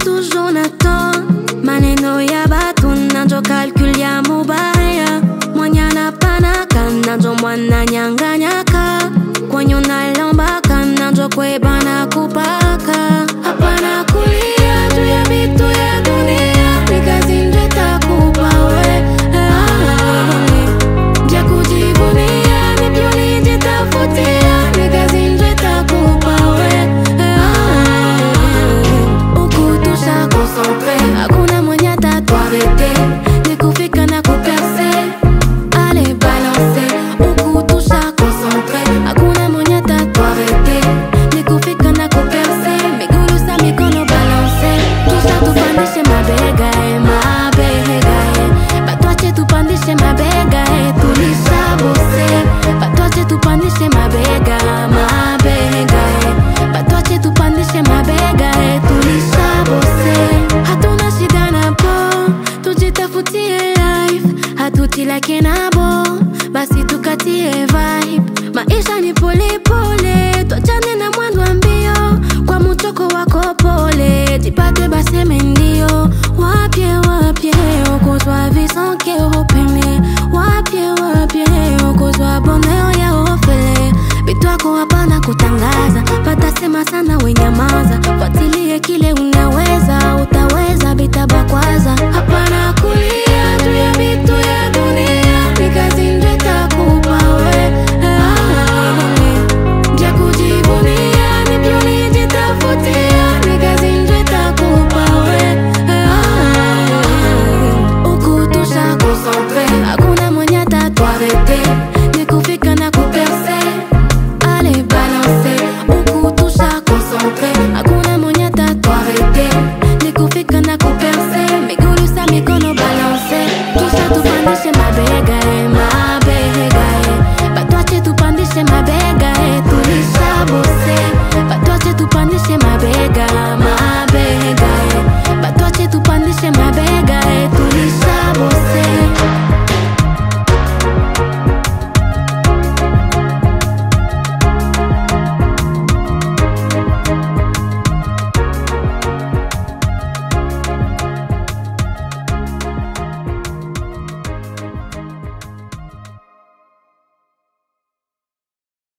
toujours n'attend. Maneno ya batu nanjo calcul ya mubaya. Mwanyana panaka nanjo mwana nyanganyaka. Kwenye unalombaka nanjo kwebana kupaka. Hapana kulia juu ya vitu ya dunia. Nikazi nje takupa we. Jia kujivunia ni pyo nijitafutia. Nikazi nje takupa we. Ukutusha concentré. Hakuna mwenye atatuarete. Nikufika na kuperse. Allez balancer. Ukutusha concentré. Hakuna mwenye atatuarete. Nikufika na kuperse. Migulu sa mikono balancer. Kisha tupandishe mabega mabega Batwache tupandishe mabega tulisha bose. Batwache tupandishe mabega mabega Batwache tupandishe mabega tulisha bose. Hatuna shida na po, tujitafutie life. Hatutilake na bo, basi tukatie vibe. Maisha ni pole pole, tuachane na mwendo wa mbio. Kwa mutoko wako pole, jipate baseme ndio. Wapye wapye, okozwa visanke opene. Wapye wapye, okozwa bonheur ya ofele. Bitu wako hapana kutanga